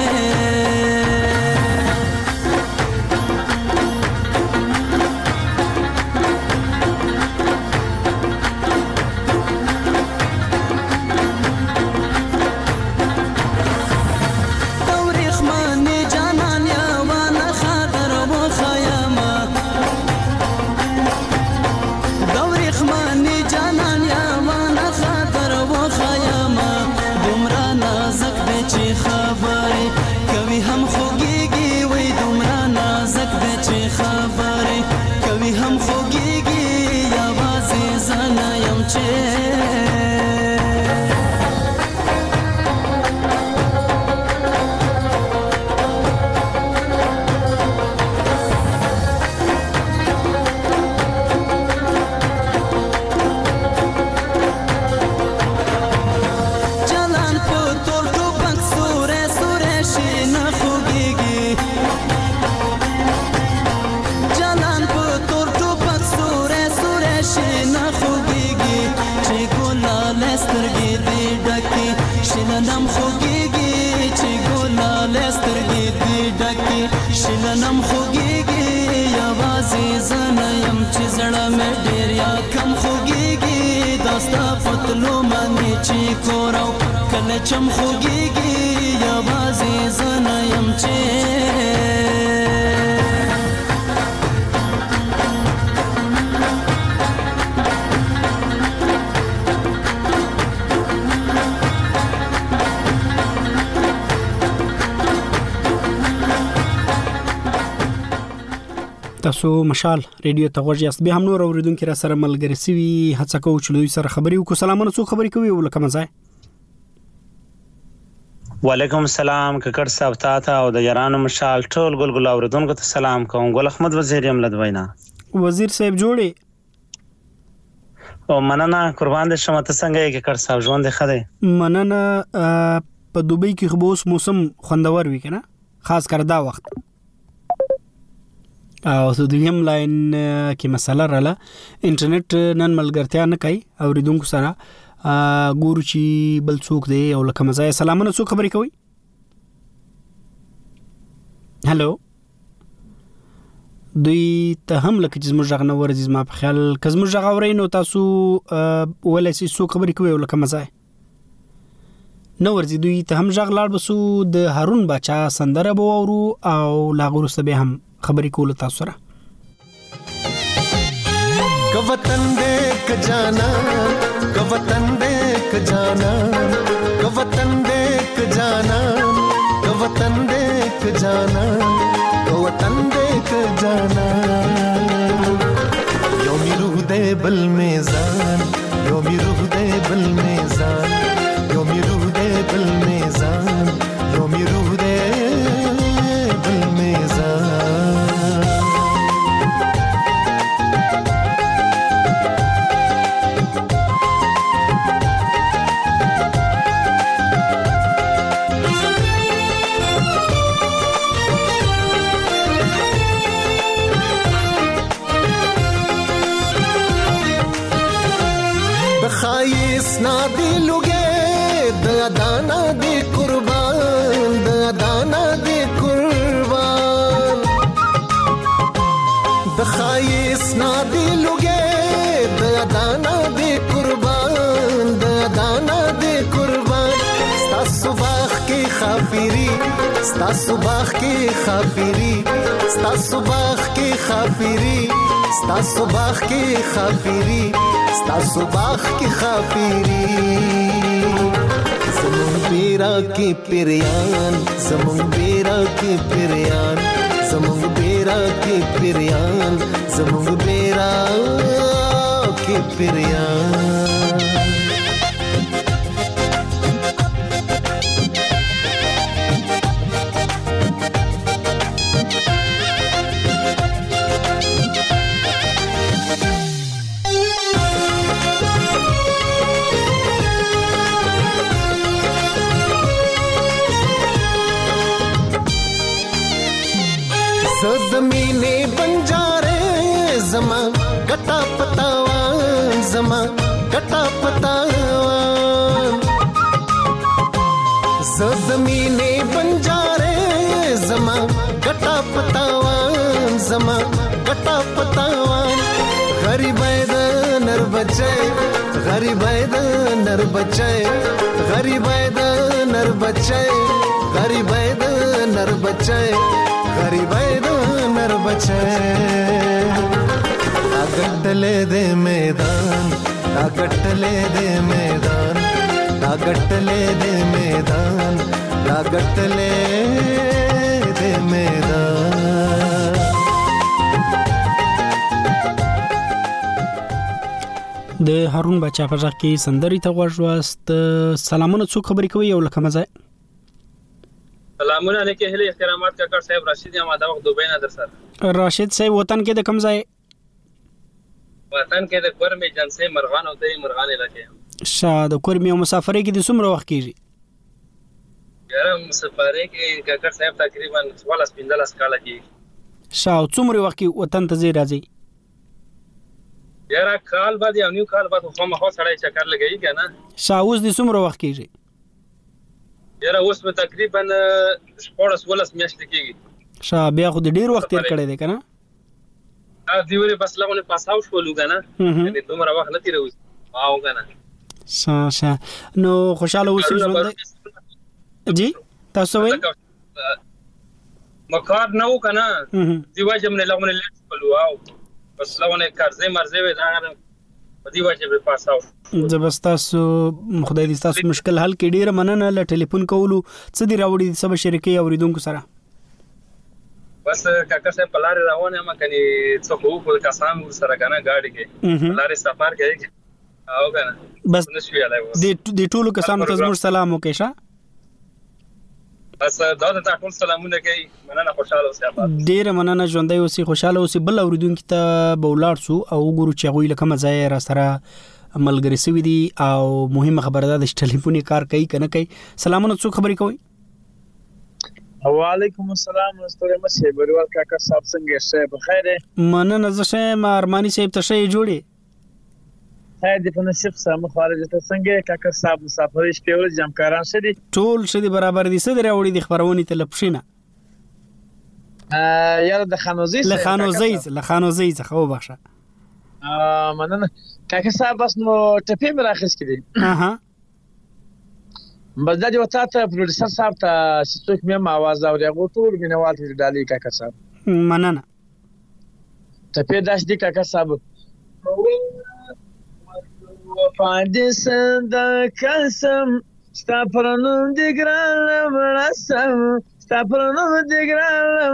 O: شلنم خوږیږي یوازې زنه يم چې زړه مې ډېر یا کم خوږیږي داستا پتلو منې چې کورو کله چم خوږیږي یوازې زنه يم چې
A: تاسو مشال ریډیو ته غوږ یاست. به هم نور اوریدونکو را سره ملګری سوي هڅه کوو چې دوی سره خبرې وکړو. سلامونه، څو خبرې کوي ولکه مزای.
Q: وعلیکم السلام ککړ صاحب ته او د یارانو مشال ټول ګلګل اوریدونکو ته سلام کوم. ګل احمد وزیر یم لدوینا.
A: وزیر صاحب جوړي
Q: او مننه قربان دې شمه. ته څنګه یې ککړ صاحب؟ ژوند ښه دی
A: مننه. په دوبۍ کې خو اوس موسم خوندور وي کنه، خاص کر دا وخت. او د دویم لاین کې مسله رااله انټرنیټ نن ملګرتیا نه کوي اوریدونکو سره. ګورو چې بل څوک دی او لکه مزای. سلامونه، څوک خبرې کوي؟ هلو، دوی ته هم لکه چې زموږ غږ نه ورځي. زما په خیال که زموږ غږ اورئ نو تاسو ولې چې څوک خبرې کوي او لکه مزای نه ورځي. دوی ته هم غږ لاړ بسو. د هارون باچا سندره به واورو او لا غوسه به هم خبرې کول تاسو سره.
R: که وطن دې ک جانا، که وطن دې ک جانا، که وطن دې ک جانا، که وطن دې ک جانا، که وطن دې ک جانا. یو می روح دې بل میزان، یو می روح دې بل میزان، یو می روح دې بل میزان، یو می روح دې بل میزان. خایس نادی لوگے دانا دی قربان، دانا دی قربان. خایس نادی لوگے دانا دی قربان، دانا دی قربان. ستا صبح کی خافری، ستا صبح کی خافری، ستا صبح کی خافری، ستا صبح کی خافری، ستا صبح کی خافری. زمون بیرا کی پریان، زمون بیرا کی پریان، زمون بیرا کی پریان، زمون بیرا کی پریان. زمینه بنجاره زما گټا پتاوان، زما گټا پتاوان. زمینه بنجاره زما گټا پتاوان، زما گټا پتاوان. غریب د نر بچي، غریب د نر بچي، غریب د نر بچي، غریب د نر بچي، غریب د نر بچي. دا ګټلې دې میدان، دا ګټلې دې میدان، دا ګټلې دې میدان، دا ګټلې دې میدان.
A: د هارون بچا په ځخ کې سندري ته غوښ واست. سلامونه، څوک خبرې کوي او لکه مزه؟
S: سلامونه علیکم، هله احترامات کاکړ صاحب. راشد یم دا وخت دوبۍ نه در سره.
A: راشد صاحب وطن کې د کوم ځای؟
S: وطن کې د کورمې جنسي مرغان او د مرغان علاقې.
A: شاه د کورمې او مسافرۍ کې د څومره وخت کېږي؟
S: یاره مسافرۍ کې کاکړ صاحب تقریبا ولس پنځلس کاله کېږي.
A: شاه څومره وخت کې وطن ته ځي راځي؟
S: یاره کال بعد یو نیو کال بعد خو مخه سړی چکر لګي کنه.
A: شاه اوس د څومره وخت کېږي؟
S: یاره اوس په تقریبا شپږ ولس میاشتې کېږي.
A: شاه بیا خو د ډیر وخت تیر کړی دی کنه.
S: ا دیوره بس لغونه پاساو شولو کنه، یعنی دومره وخت نه تیروي واو کنه.
A: شاه شاه نو خوشاله اوسئ ژوند جی تاسو وایي
S: مکار نو کنه دیوا جمله لغونه لټ شولو واو بس لغونه کارځه مرزه وې دا په دیوا چې په پاساو
A: زبستاسو خدای دې تاسو مشکل حل کې ډیر مننه. ل ټلیفون کولو څه دی راوړي سبا شریکي اوریدونکو سره
S: بس کاکا صاحب په لارې روان یم کني څه خو په کسان ور سره کنه گاډي کې لارې سفر کوي او کنه
A: بس د د ټولو کسانو ته زموږ سلام وکړه.
S: بس دا د ټول سلامونه کوي. مننه، خوشاله اوسئ.
A: ډیر مننه، ژوندۍ اوسئ، خوشاله اوسئ. بل اوریدونکو ته بولاړ سو او ګورو چې غوي لکه مزای را سره ملګری سوي دي او مهمه خبره ده چې ټلیفوني کار کوي کنه کوي. سلامونه، څوک خبرې کوي؟
T: وعلیکم السلام، مستر مسیح بریوال کاکا صاحب څنګه یې؟ بخیر.
A: مننه، زه شه ارمانی صاحب ته شي جوړي.
T: خیر دې په نصیب سم خارج ته څنګه کاکا صاحب مسافر شته ول جمکاران شدي
A: ټول شدي برابر دي صدر اوړي د خبرونی ته لپشینه
T: ا یاره د خانوزي
A: له خانوزي له خانوزي څخه وبخښه.
T: ا مننه کاکا صاحب، بس نو ټپې مې راخص کړي.
A: اها
T: بس دا دی وتا ته پروډوسر صاحب ته څوک مې आवाज اوري هغه ټول مینوال ته ډالي کاکا صاحب.
A: مننه.
T: ټپې داش دی کاکا صاحب. وفادي سندا قسم ستا پرنوم دی ګران مړاسم ستا پرنوم دی ګران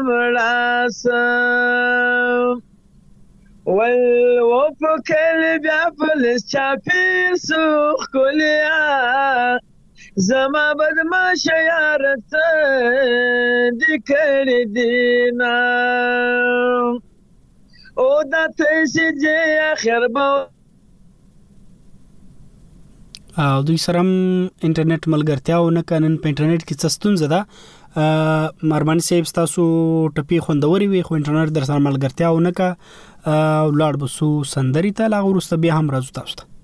T: مړاسم ول و په کله بیا پلس چاپیر سوخ کولیا زما بدما شیارت دی کړی دینا او دا تیسی جی اخر با
A: او دوی سره انټرنیټ ملګرتیا او نه کنن په انټرنیټ کې څه ستونزه ده. مرمن صاحب تاسو ټپی خوندوري وي خو انټرنیټ در سره ملګرتیا او نه کا ولړ بسو سندري ته لا ورسته بیا هم راځو تاسو ته.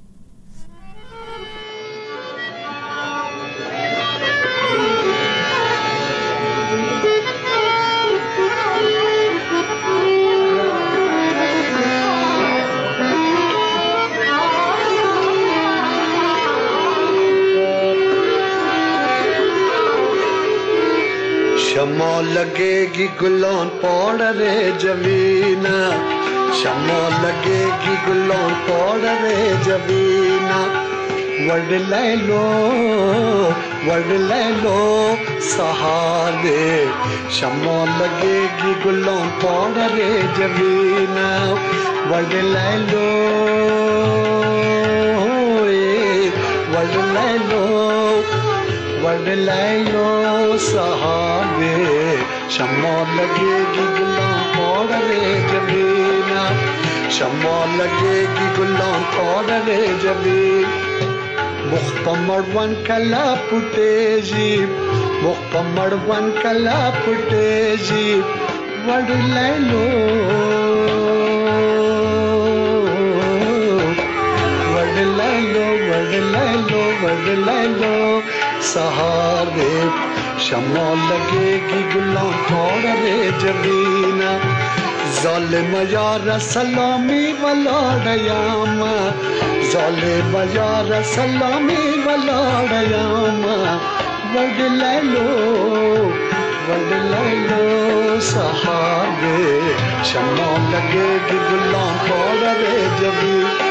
U: शमा लगेगी गुलान पौड़ रे जमीना शमा लगेगी गुलान पौड़ रे जमीना वर्ड ले लो वर्ड ले लो सहारे शमा लगेगी गुलान पौड़ रे जमीना वर्ड ले लो वर्ड ले लो वर्ड ले लो सहारे शमा लगेगी गुलाम पौड़ रे जमीना शमा लगेगी गुलाम पौड़ रे जमीन मुख्तमर वन कला पुटेजी मुख्तमर वन कला पुटेजी वर्ड ले लो वर्ड ले लो वर्ड ले लो वर्ड ले लो सहारे शमा लगेगी गुलाम पौड़ रे जमीना जालिम यार सलामी वलाड़यामा जालिम यार सलामी वलाड़यामा वर्ड ले लो वर्ड ले लो सहारे शमा लगेगी गुलाम पौड़ रे जमीना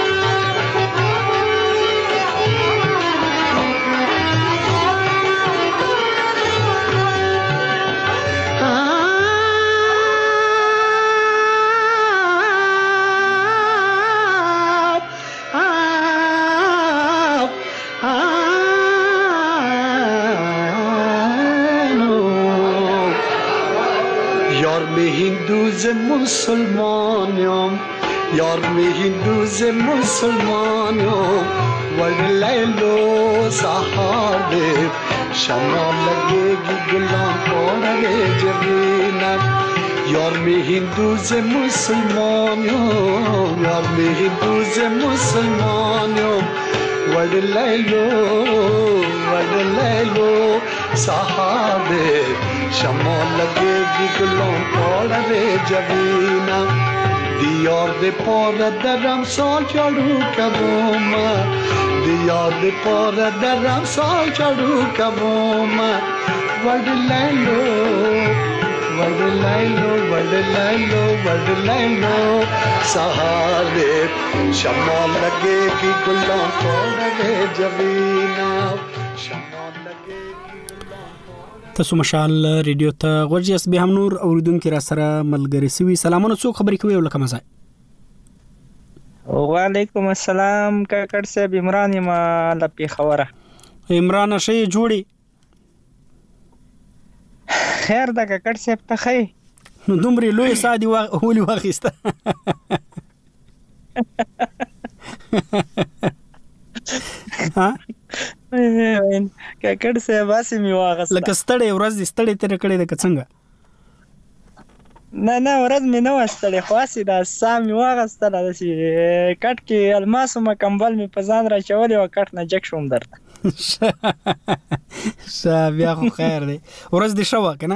U: हिंदूज मुसलमानों यार में हिंदूज मुसलमानों वर्ड ले लो सहारे शमा लगेगी गुलाम पौड़ रे जमीना यार में हिंदूज मुसलमानों यार में हिंदूज मुसलमानों वर्ड ले लो वर्ड ले लो सहारे शमा लगेगी गुलाम पौड़ रे जमीना दियार दे पौड़ दरम साल चढ़ू कबोमा दियार दे पौड़ दरम साल चढ़ू कबोमा वर्ड ले लो वर्ड ले लो वर्ड ले लो वर्ड ले लो सहारे शमा लगेगी गुलाम पौड़ रे जमीना
A: تاسو مشال ریډیو ته غوړجس به هم نور اوریدونکو را سره ملګری سوي. سلامونه، څو خبرې کوي ولکه مزه.
B: وعلیکم السلام کاکړ صاحب، عمران یم لپی خبره.
A: عمران شي جوړي
B: خیر دا کاکړ صاحب ته خی
A: نو دومره لوی سادي ولي واخیسته. ها
B: کاکړ صاحب واسي می واغسته
A: لکه ستړي ورځ دي ستړي تر کړي د څنګه.
B: نه نه ورځ می نه واستړي خاصي دا سامي واغسته د شي کټ کې الماس ما کمبل می پزان را چولې او کټ نه جک شوم درته.
A: شه بیا خو خیر دی، ورځ دي شو کنه.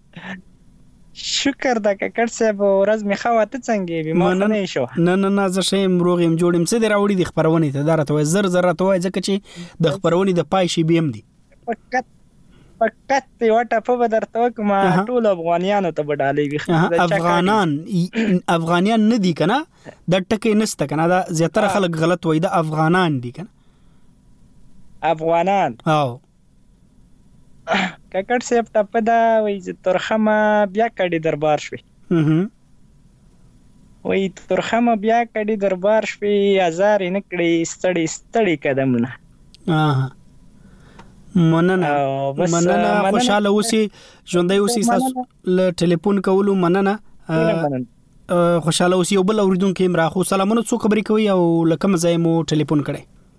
B: شکر دا کاکړ صاحب ورځ می خواته څنګه بیمار نه شو.
A: نه نه نه زه شیم روغ يم جوړم څه دی راوړي د خبرونه ته درته وای زر زر ته وای ځکه چې د خبرونه د پای شي بیم دي.
B: فقط فقط وټه په بدرته کومه ټول افغانانو ته بدالې وي.
A: افغانان افغانان نه دي کنه، د ټکې نسته کنه، دا زیاتره خلک غلط وای د افغانان دي کنه.
B: افغانان
A: او
B: کاکړ صاحب ته په دا وای چې ترخمه بیا کډي دربار شوي. وای ترخمه بیا کډي دربار شوي، هزار نه کړي ستړي ستړي قدمونه.
A: اه مننه مننه، خوشاله اوسې، ژوندۍ اوسې، تاسو له ټلیفون کولو مننه، خوشاله اوسې. یو بل اوریدونکو هم راخو. سلامونه، څو خبرې کوي او لکه مزه مو ټلیفون کړي.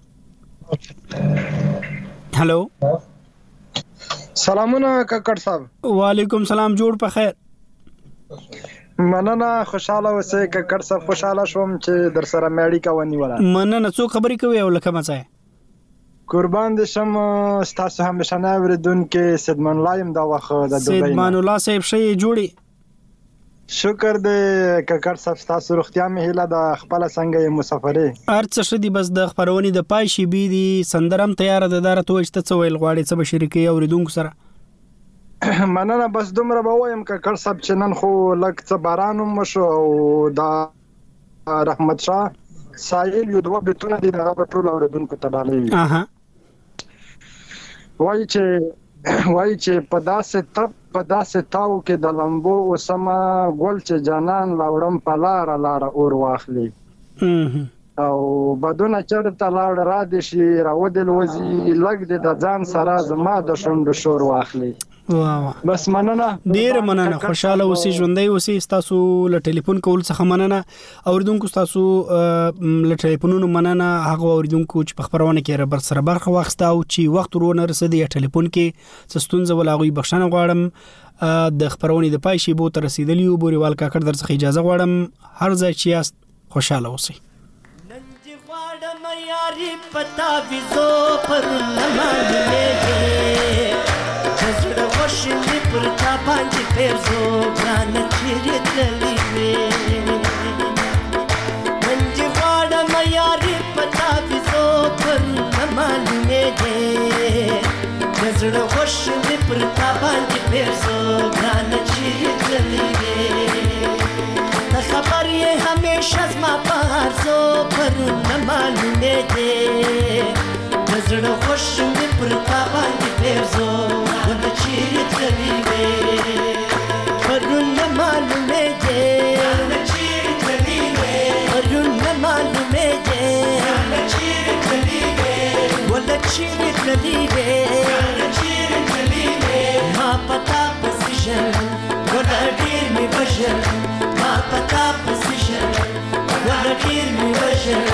A: هالو
V: سلامونه کاکړ صاحب.
A: وعلیکم سلام، جوړ په خیر.
V: مننه، خوشاله اوسې کاکړ صاحب. خوشاله شوم چې در سره مېړی کا ونیوله.
A: مننه، څو خبرې کوي او لکه مزه.
V: قربان دې شم، تاسو همیشه نه اوریدونکو سیدمان لایم دا وخت د دوبۍ.
A: سیدمان الله صاحب شي جوړي.
V: شکر دې کاکړ صاحب، تاسو روغتیا مې هیله د خپل څنګه مسافرې
A: ارڅ شدي. بس د خبرونې د پای شي بي دي سندرم تیار ده دارته وشته څو ویل غواړي څه بشریکي اوریدونکو سره.
V: مننه، بس دومره به وایم کاکړ صاحب چې نن خو لږ څه باران هم وشو او دا رحمت شاه سایل یو دوه بیتونه دي هغه ټول اوریدونکو ته ډالې وي.
A: اها
V: وای چې وای چې په داسې تپ په داسې تاو کې د لمبو وسمه ګل چې جانان لاوړم په لار لار اور واخلي او بدون چرته لاړ را دي شي راودل وزي لګ د ځان سره زما د شوند شور واخلي.
A: واه
V: بس مننه،
A: ډیر مننه، خوشاله اوسې، ژوندۍ اوسې. تاسو له ټلیفون کول څخه مننه. اوریدونکو تاسو له ټلیفونونو مننه. هغه اوریدونکو چې په خبرونه کې ربر سره برخه واخسته او چې وخت ورونه رسیدي ټلیفون کې څستونځ ولاغوي بخښنه غواړم. د خبرونه د پای شي بو تر رسیدلی او بوريوال کاکړ در څخه اجازه غواړم. هر ځای چې یاست خوشاله اوسئ.
W: یاری پتا ویزو پر نمانه جزړه وشلې پر تا باندې پرزو ګران چیرې تللی وې منځ غاړه مې یاری پتا ویزو پر نمانه جزړه وشلې پر تا باندې پرزو ګران چیرې تللی وې ته خبر یې همیشه زما پارزو پر نمانه دې زړه خوش مې پر تا باندې پرزو ونه چیرې تللی وې پرون نه معلومه دې نه چیرې تللی وې پرون نه معلومه دې نه چیرې تللی وې ونه چیرې تللی وې نه چیرې تللی وې ما پتا پسې ژر ونه ډېر مې بژر ما پتا پسې ژر ونه ډېر مې بژر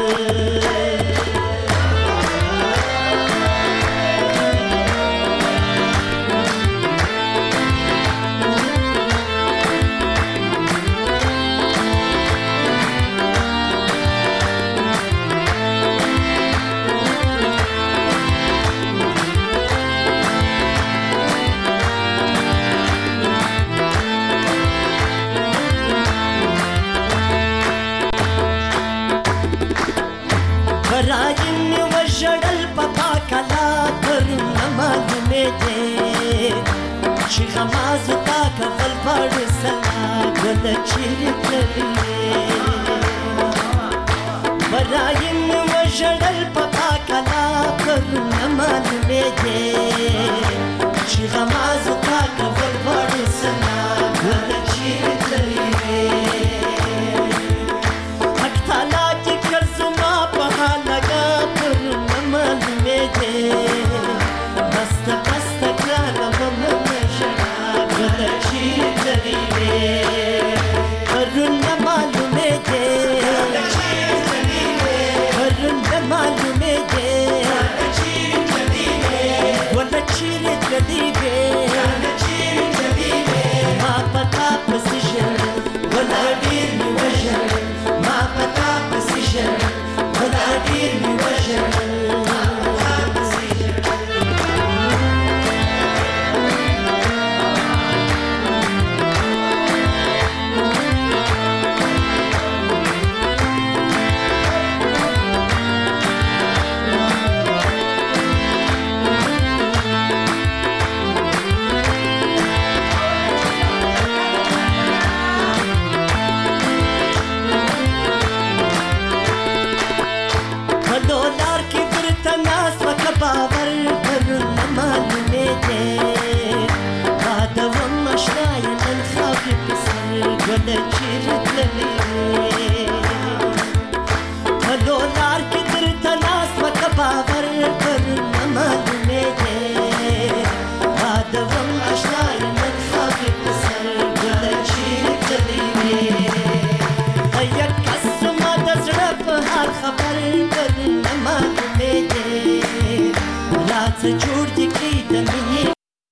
W: چې غماز تا کفل پړ سلا ګل چیرې تللی برایم وژړل په پاکلا پر پرونه معلومې دي چې غمازو تا کول غواړي سنا کله چیرې تللی وې حق تعالی چې کړ زما په هلکه پرونه معلومې دي بسته بسته ګرانه به مه ژړه کله چیرې تللی وې پرونه معلومې دي پرونه معلومې دي ولا چیرې تللی وې